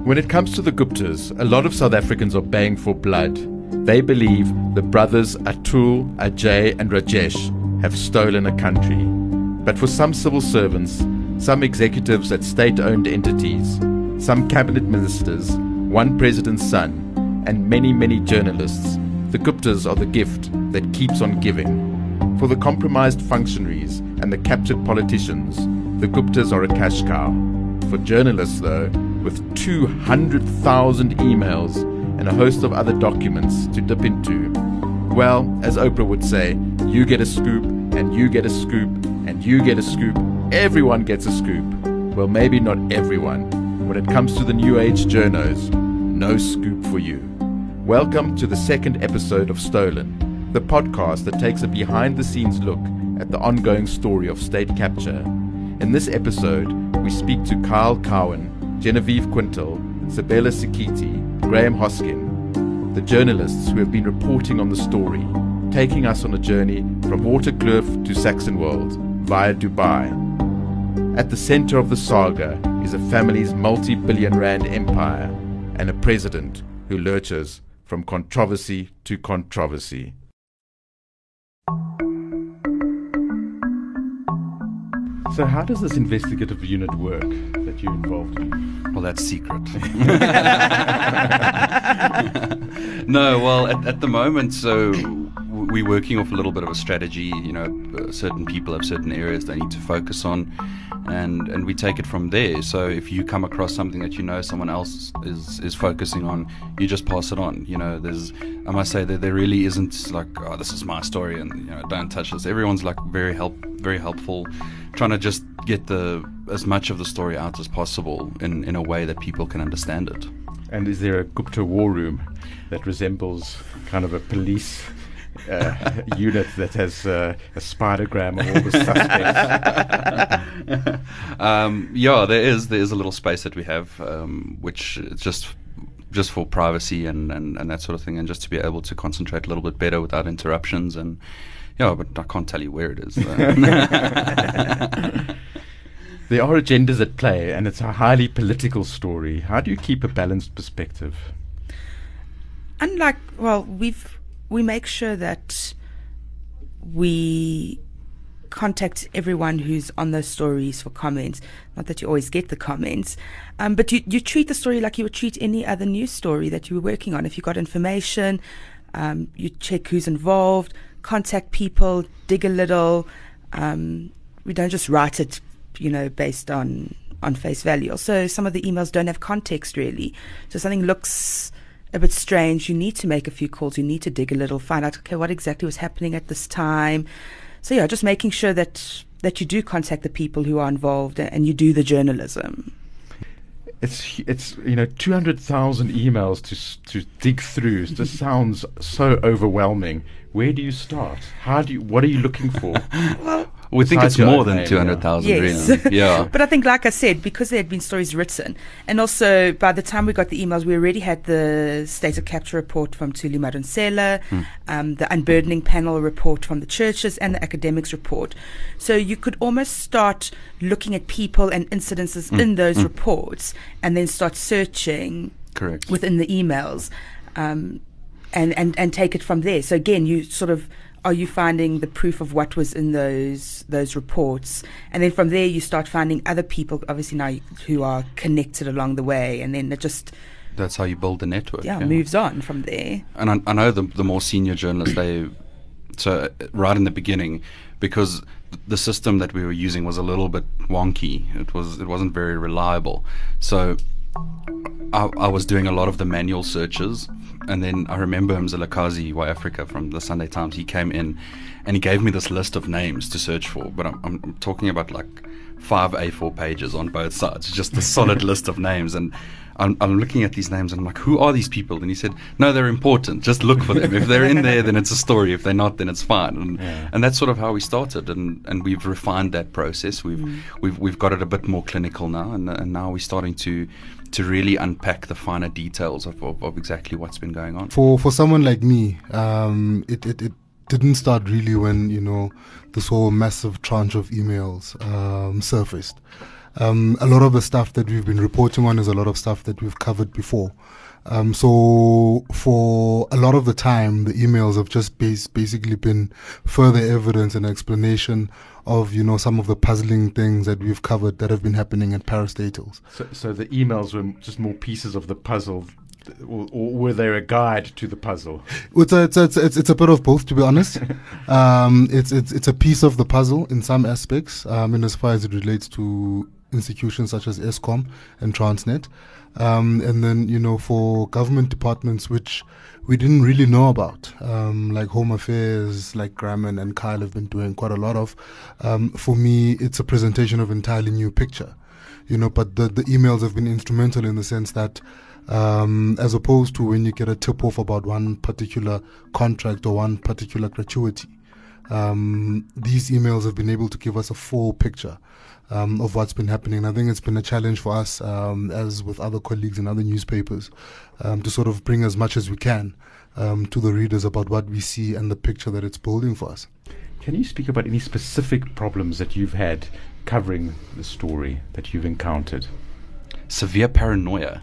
When it comes to the Guptas, a lot of South Africans are baying for blood. They believe the brothers Atul, Ajay and Rajesh have stolen a country. But for some civil servants, some executives at state-owned entities, some cabinet ministers, one president's son, and many, many journalists, the Guptas are the gift that keeps on giving. For the compromised functionaries and the captured politicians, the Guptas are a cash cow. For journalists, though, with 200,000 emails and a host of other documents to dip into, well, as Oprah would say, you get a scoop, and you get a scoop, and you get a scoop. Everyone gets a scoop. Well, maybe not everyone. When it comes to the New Age journos, no scoop for you. Welcome to the second episode of Stolen, the podcast that takes a behind-the-scenes look at the ongoing story of state capture. In this episode, we speak to Kyle Cowan, Genevieve Quintal, Sabela Sikiti, Graham Hoskin, the journalists who have been reporting on the story, taking us on a journey from Waterkloof to Saxonwold via Dubai. At the center of the saga is a family's multi-billion rand empire and a president who lurches from controversy to controversy. So how does this investigative unit work that you're involved in? Well, that's secret. No, well, at the moment, so we're working off a little bit of a strategy. You know, certain people have certain areas they need to focus on, and we take it from there. So if you come across something that you know someone else is focusing on, you just pass it on. You know, I must say that there really isn't like, oh, this is my story, and you know, don't touch this. Everyone's like very helpful, trying to just get as much of the story out as possible in a way that people can understand it. And is there a Gupta war room that resembles kind of a police unit that has a spidergram of all the suspects? Yeah, there is a little space that we have, which is just for privacy and that sort of thing, and just to be able to concentrate a little bit better without interruptions. And yeah, but I can't tell you where it is. There are agendas at play, and it's a highly political story. How do you keep a balanced perspective? We make sure that we contact everyone who's on those stories for comments. Not that you always get the comments, but you treat the story like you would treat any other news story that you were working on. If you got information, you check who's involved, contact people, dig a little. We don't just write it, based on face value. Also, some of the emails don't have context really. So something looks a bit strange, you need to make a few calls, you need to dig a little, find out, okay, what exactly was happening at this time. So yeah, just making sure that you do contact the people who are involved and you do the journalism. It's 200,000 emails to dig through. It just sounds so overwhelming. Where do you start? What are you looking for? Well, we think it's more than 200,000. Yes. Really. Yeah. But I think, like I said, because there had been stories written, and also by the time we got the emails, we already had the state of capture report from Thuli Madonsela, the unburdening panel report from the churches, and the academics report. So you could almost start looking at people and incidences in those reports, and then start searching Correct. within the emails, and take it from there. So again, you sort of, are you finding the proof of what was in those reports? And then from there you start finding other people, obviously now, who are connected along the way, and then it just... That's how you build the network. Moves on from there. And I know the more senior journalists, so right in the beginning, because the system that we were using was a little bit wonky. It wasn't very reliable. So I was doing a lot of the manual searches, and then I remember Mzilikazi Wa Africa from the Sunday Times. He came in and he gave me this list of names to search for, but I'm talking about like 5 A4 pages on both sides, just a solid list of names. And I'm looking at these names and I'm like, who are these people? And he said, no, they're important, just look for them. If they're in there, then it's a story. If they're not, then it's fine. And that's sort of how we started, and we've refined that process. We've got it a bit more clinical now, and now we're starting to really unpack the finer details of exactly what's been going on. For someone like me, it didn't start really when this whole massive tranche of emails surfaced. A lot of the stuff that we've been reporting on is a lot of stuff that we've covered before. So for a lot of the time, the emails have just basically been further evidence and explanation of, some of the puzzling things that we've covered that have been happening at parastatals. So the emails were just more pieces of the puzzle, or were they a guide to the puzzle? It's a bit of both, to be honest. It's a piece of the puzzle in some aspects, in as far as it relates to institutions such as Eskom and Transnet. And then, for government departments which we didn't really know about, like Home Affairs, like Graham and Kyle have been doing quite a lot of. For me, it's a presentation of entirely new picture, but the emails have been instrumental in the sense that as opposed to when you get a tip-off about one particular contract or one particular gratuity, these emails have been able to give us a full picture of what's been happening. And I think it's been a challenge for us, as with other colleagues in other newspapers, to sort of bring as much as we can to the readers about what we see and the picture that it's building for us. Can you speak about any specific problems that you've had covering the story that you've encountered? Severe paranoia.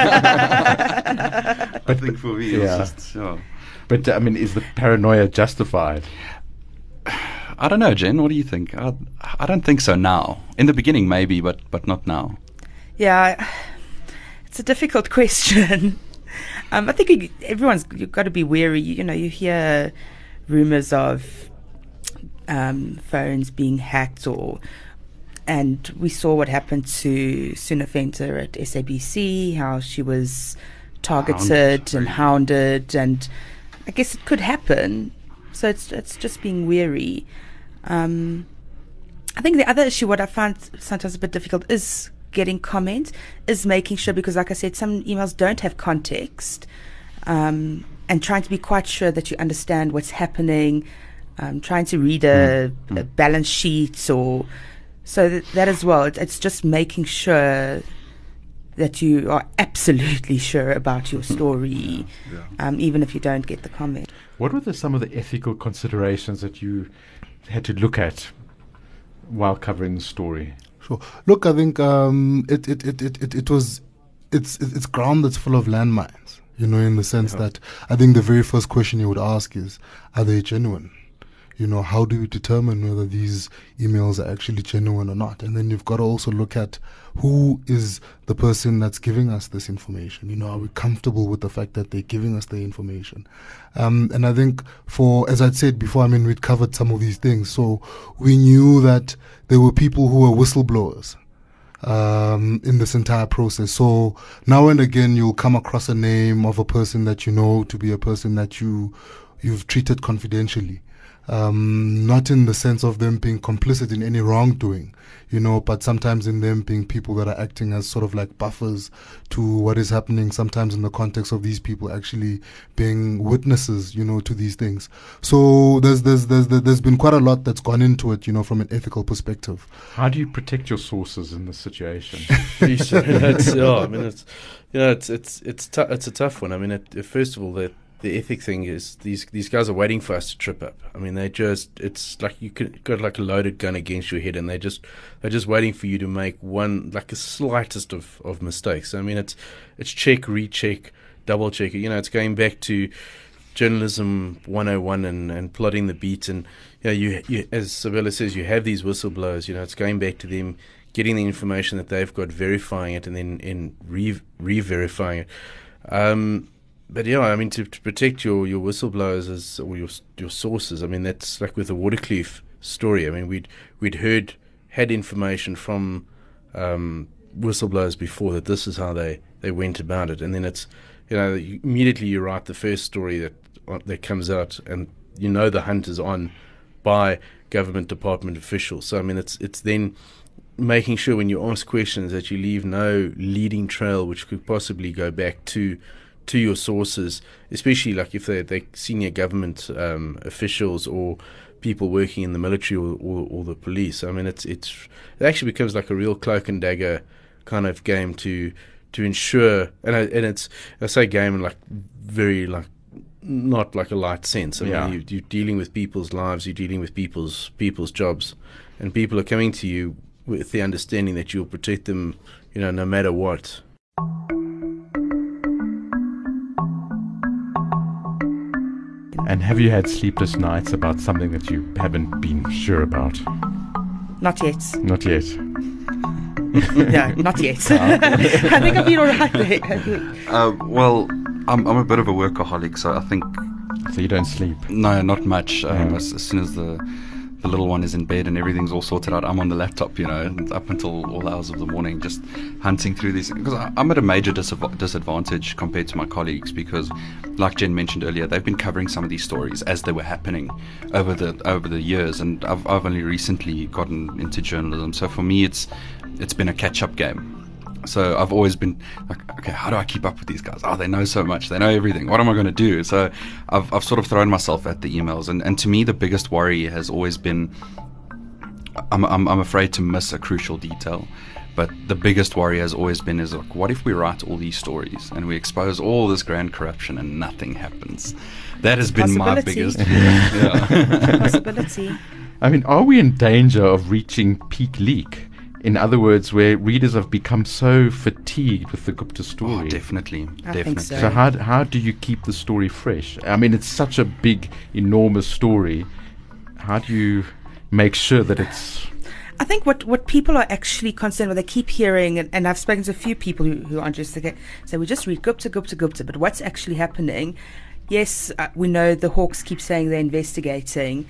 I think for me, Yeah. it's just, But is the paranoia justified? I don't know, Jen. What do you think? I don't think so now. In the beginning, maybe, but not now. Yeah, it's a difficult question. I think you've got to be wary. You hear rumors of phones being hacked, and we saw what happened to Suna Venter at SABC, how she was targeted and hounded, and I guess it could happen. So it's just being wary. I think the other issue, what I find sometimes a bit difficult, is getting comment, is making sure, because like I said, some emails don't have context, and trying to be quite sure that you understand what's happening, trying to read a balance sheet, so that as well. It's just making sure that you are absolutely sure about your story, even if you don't get the comment. What were some of the ethical considerations that you had to look at while covering the story? Sure. Look, I think it's ground that's full of landmines. In the sense that I think the very first question you would ask is, are they genuine? How do you determine whether these emails are actually genuine or not? And then you've got to also look at who is the person that's giving us this information. Are we comfortable with the fact that they're giving us the information? And I think as I'd said before, we'd covered some of these things. So we knew that there were people who were whistleblowers in this entire process. So now and again, you'll come across a name of a person that you know to be a person that you've treated confidentially. Not in the sense of them being complicit in any wrongdoing, but sometimes in them being people that are acting as sort of like buffers to what is happening, sometimes in the context of these people actually being witnesses, to these things. So there's been quite a lot that's gone into it, from an ethical perspective. How do you protect your sources in this situation? It's a tough one. First of all, the ethic thing is these guys are waiting for us to trip up. It's like you got like a loaded gun against your head, and they're just waiting for you to make one, like, the slightest of mistakes. It's check, recheck, double check. It's going back to journalism 101 and plotting the beat. And you as Sabella says, you have these whistleblowers. It's going back to them, getting the information that they've got, verifying it, and then re-verifying it. But to protect your whistleblowers or your sources, that's like with the Waterkloof story. We'd had information from whistleblowers before that this is how they went about it, and then it's immediately you write the first story that comes out, and the hunt is on by government department officials. So it's then making sure when you ask questions that you leave no leading trail which could possibly go back to your sources, especially like if they're senior government officials or people working in the military or the police. It actually becomes like a real cloak and dagger kind of game to ensure, and I say game in like very like not like a light sense. You're dealing with people's lives, you're dealing with people's jobs, and people are coming to you with the understanding that you'll protect them, no matter what. And have you had sleepless nights about something that you haven't been sure about? Not yet. Not yet. No, not yet. I think I've been all right there. Well, I'm a bit of a workaholic, so I think... So you don't sleep? No, not much. As soon as the little one is in bed and everything's all sorted out, I'm on the laptop, and up until all hours of the morning, just hunting through these. Because I'm at a major disadvantage compared to my colleagues, because, like Jen mentioned earlier, they've been covering some of these stories as they were happening over the years, and I've only recently gotten into journalism. So for me, it's been a catch-up game. So I've always been like, okay, how do I keep up with these guys? Oh, they know so much. They know everything. What am I going to do? So I've sort of thrown myself at the emails. And to me, the biggest worry has always been, I'm afraid to miss a crucial detail. But the biggest worry has always been is, like, what if we write all these stories and we expose all this grand corruption and nothing happens? That has been my biggest fear. Possibility. I mean, are we in danger of reaching peak leak? In other words, where readers have become so fatigued with the Gupta story. Oh, definitely. Think so. So how do you keep the story fresh? I mean, it's such a big, enormous story. How do you make sure that it's... I think what people are actually concerned with, they keep hearing, and I've spoken to a few people who aren't just okay, so we just read Gupta, but what's actually happening? Yes, we know the Hawks keep saying they're investigating,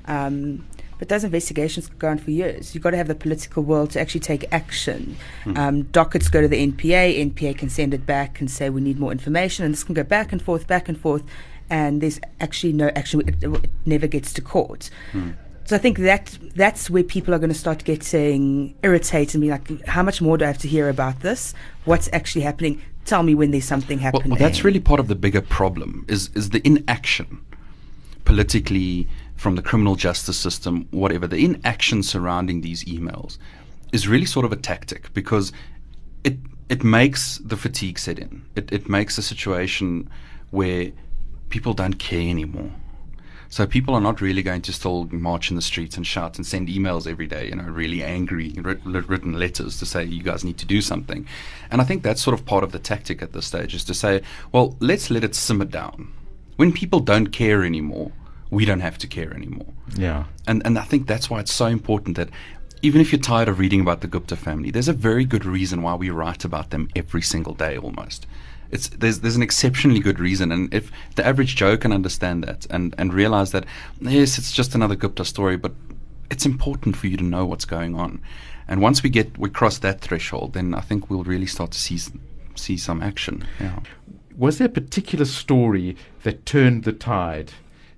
but those investigations go on for years. You've got to have the political will to actually take action. Dockets go to the NPA. NPA can send it back and say we need more information, and this can go back and forth, and there's actually no action. It never gets to court. So I think that's where people are going to start getting irritated and be like, how much more do I have to hear about this? What's actually happening? Tell me when there's something happening. Well, that's really part of the bigger problem, is the inaction politically, from the criminal justice system, whatever. The inaction surrounding these emails is really sort of a tactic, because it makes the fatigue set in. It makes a situation where people don't care anymore. So people are not really going to still march in the streets and shout and send emails every day, really angry written letters to say you guys need to do something. And I think that's sort of part of the tactic at this stage, is to say, well, let's let it simmer down. When people don't care anymore, we don't have to care anymore. Yeah. And I think that's why it's so important that even if you're tired of reading about the Gupta family, there's a very good reason why we write about them every single day almost. There's an exceptionally good reason, and if the average Joe can understand that and realize that, yes, it's just another Gupta story, but it's important for you to know what's going on. And once we cross that threshold, then I think we'll really start to see some action. Yeah. Was there a particular story that turned the tide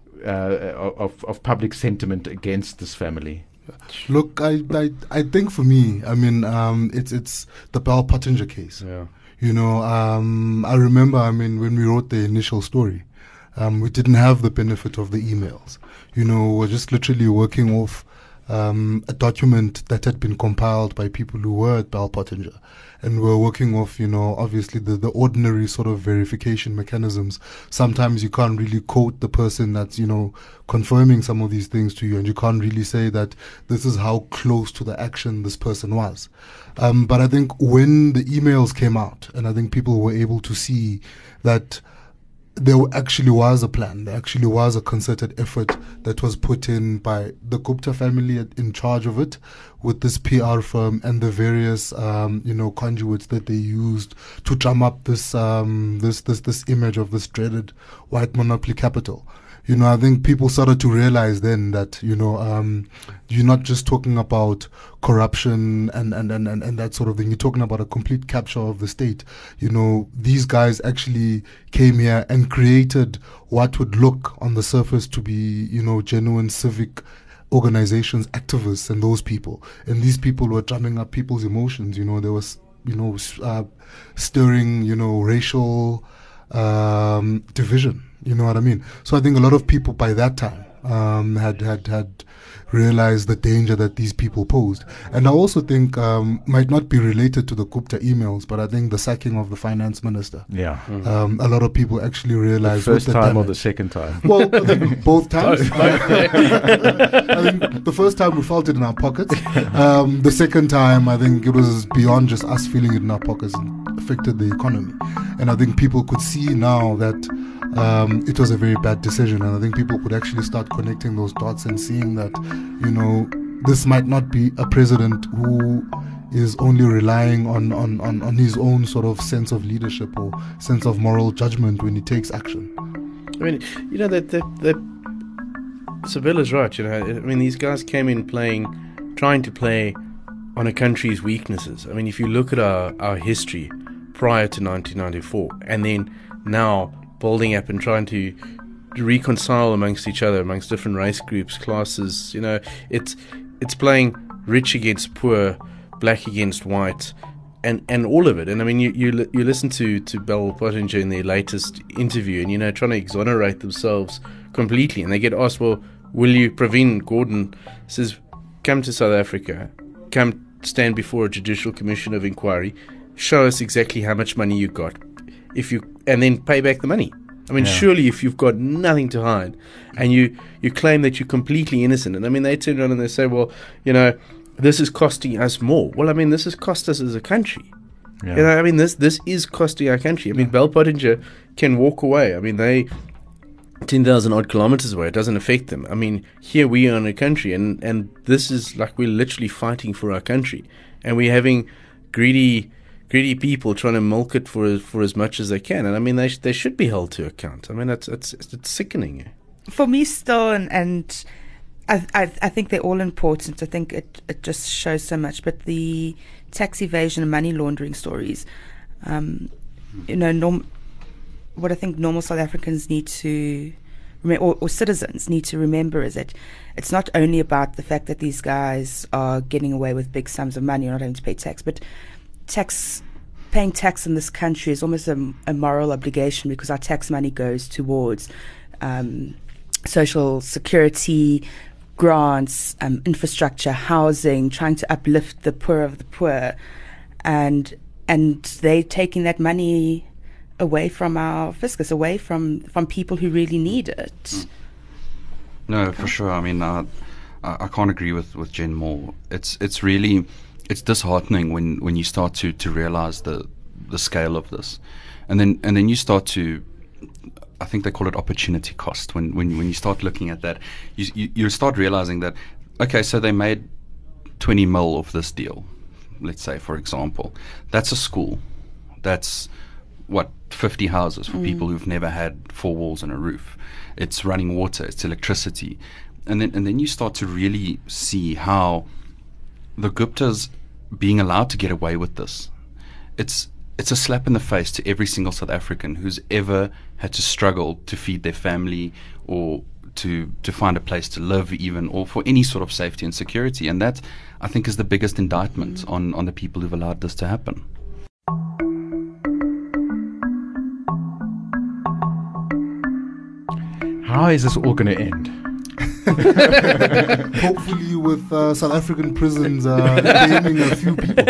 of public sentiment against this family? Look, I think for me, I mean, it's the Bell Pottinger case. Yeah. I remember, when we wrote the initial story, we didn't have the benefit of the emails. We're just literally working off a document that had been compiled by people who were at Bell Pottinger. And we're working off, obviously the ordinary sort of verification mechanisms. Sometimes you can't really quote the person that's, confirming some of these things to you, and you can't really say that this is how close to the action this person was. But I think when the emails came out, and I think people were able to see that there actually was a plan, there actually was a concerted effort that was put in by the Gupta family in charge of it, with this PR firm and the various conduits that they used to drum up this image of this dreaded white monopoly capital. I think people started to realize then that, you're not just talking about corruption and that sort of thing. You're talking about a complete capture of the state. These guys actually came here and created what would look on the surface to be, genuine civic organizations, activists, and those people. And these people were drumming up people's emotions. There was, stirring, racial division. You know what I mean? So I think a lot of people by that time had realized the danger that these people posed. And I also think might not be related to the Gupta emails, but I think the sacking of the finance minister. Yeah. A lot of people actually realized First what the time or damage- the second time? Well, I think both times. I think the first time we felt it in our pockets. The second time, I think it was beyond just us feeling it in our pockets and affected the economy. And I think people could see now that it was a very bad decision. And I think people could actually start connecting those dots and seeing that, this might not be a president who is only relying on his own sort of sense of leadership or sense of moral judgment when he takes action. I mean, that Sabilla's right. I mean, these guys came in trying to play on a country's weaknesses. I mean, if you look at our history prior to 1994, and then now building up and trying to reconcile amongst each other, amongst different race groups, classes, it's playing rich against poor, black against white, and all of it. And I mean, you listen to Bell Pottinger in their latest interview, and trying to exonerate themselves completely. And they get asked, well, will you? Praveen Gordon says, come to South Africa, come stand before a judicial commission of inquiry, show us exactly how much money you got, and then pay back the money. I mean, surely if you've got nothing to hide and you claim that you're completely innocent, and I mean, they turn around and they say, well, this is costing us more. Well, I mean, this has cost us as a country. Yeah. I mean, this is costing our country. I mean, Bell Pottinger can walk away. I mean, they 10,000 odd kilometers away. It doesn't affect them. I mean, here we are in a country, and this is like we're literally fighting for our country, and we're having greedy people trying to milk it for as much as they can. And I mean, they should be held to account. I mean, it's sickening. For me still, and I think they're all important. I think it just shows so much. But the tax evasion and money laundering stories, what I think normal South Africans need to or citizens need to remember is that it's not only about the fact that these guys are getting away with big sums of money or not having to pay tax, but paying tax in this country is almost a moral obligation, because our tax money goes towards social security, grants, infrastructure, housing, trying to uplift the poor of the poor, and they're taking that money away from our fiscus, away from people who really need it. No, for sure. I mean, I can't agree with Jen more. It's disheartening when you start to realize the scale of this, and then you start to, I think they call it opportunity cost. When you start looking at that, you start realizing that, okay, so they made 20 mil of this deal, let's say, for example. That's a school. That's 50 houses for people who've never had four walls and a roof. It's running water, it's electricity. And then you start to really see how the Guptas being allowed to get away with this, it's a slap in the face to every single South African who's ever had to struggle to feed their family, or to find a place to live even, or for any sort of safety and security. And that, I think, is the biggest indictment on the people who've allowed this to happen. How is this all going to end? Hopefully with South African prisons naming a few people.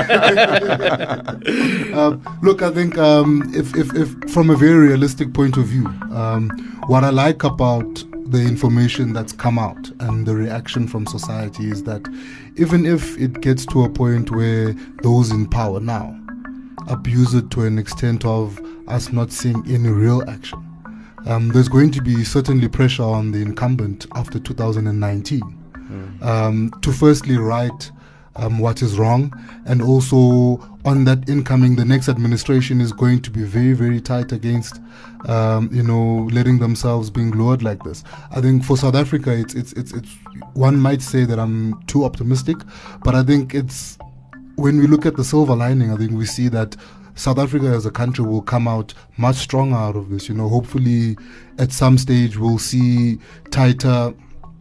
Look, I think if from a very realistic point of view, what I like about the information that's come out and the reaction from society is that even if it gets to a point where those in power now abuse it to an extent of us not seeing any real action, there's going to be certainly pressure on the incumbent after 2019 to firstly right what is wrong, and also on that incoming, the next administration is going to be very, very tight against letting themselves being lured like this. I think for South Africa, it's one might say that I'm too optimistic, but I think it's, when we look at the silver lining, I think we see that South Africa as a country will come out much stronger out of this. Hopefully at some stage we'll see tighter,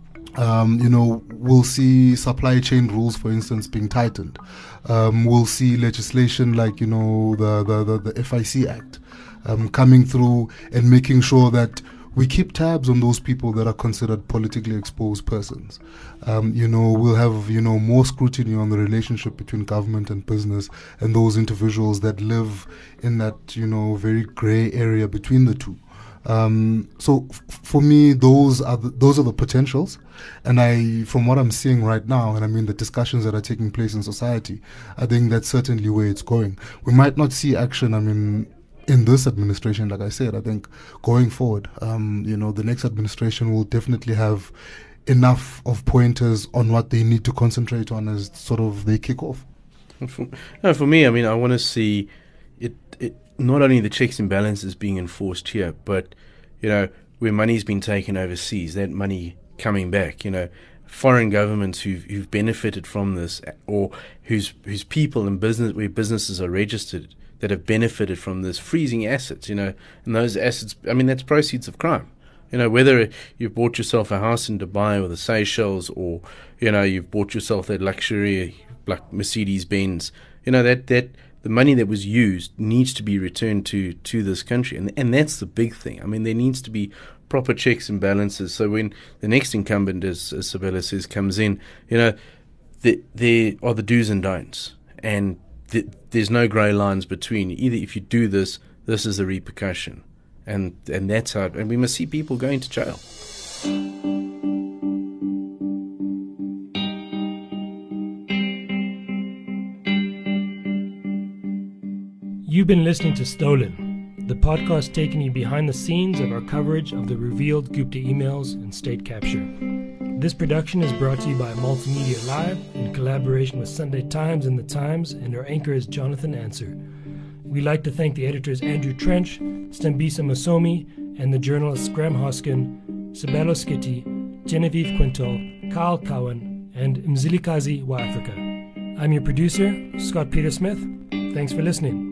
we'll see supply chain rules, for instance, being tightened. We'll see legislation like, the FIC Act coming through and making sure that we keep tabs on those people that are considered politically exposed persons. We'll have, more scrutiny on the relationship between government and business and those individuals that live in that, very gray area between the two. For me, those are the potentials, and from what I'm seeing right now, and I mean the discussions that are taking place in society, I think that's certainly where it's going. We might not see action, in this administration, like I said. I think going forward, the next administration will definitely have enough of pointers on what they need to concentrate on as sort of they kick off. For me, I want to see it not only the checks and balances being enforced here, but where money's been taken overseas, that money coming back. Foreign governments who've benefited from this, or whose people and where businesses are registered, that have benefited from this, freezing assets, and those assets, that's proceeds of crime. Whether you've bought yourself a house in Dubai or the Seychelles, or, you've bought yourself that luxury like Mercedes-Benz, that the money that was used needs to be returned to this country. And that's the big thing. There needs to be proper checks and balances. So when the next incumbent, as Sabella says, comes in, there are the do's and don'ts. And there's no grey lines between. Either if you do this is the repercussion. And that's how, and we must see people going to jail. You've been listening to Stolen, the podcast taking you behind the scenes of our coverage of the revealed Gupta emails and state capture. This production is brought to you by Multimedia Live in collaboration with Sunday Times and The Times, and our anchor is Jonathan Answer. We'd like to thank the editors Andrew Trench, Stambisa Masomi, and the journalists Graham Hoskin, Sabelo Skitty, Genevieve Quintal, Kyle Cowan, and Mzilikazi Wa Africa. I'm your producer, Scott Peter Smith. Thanks for listening.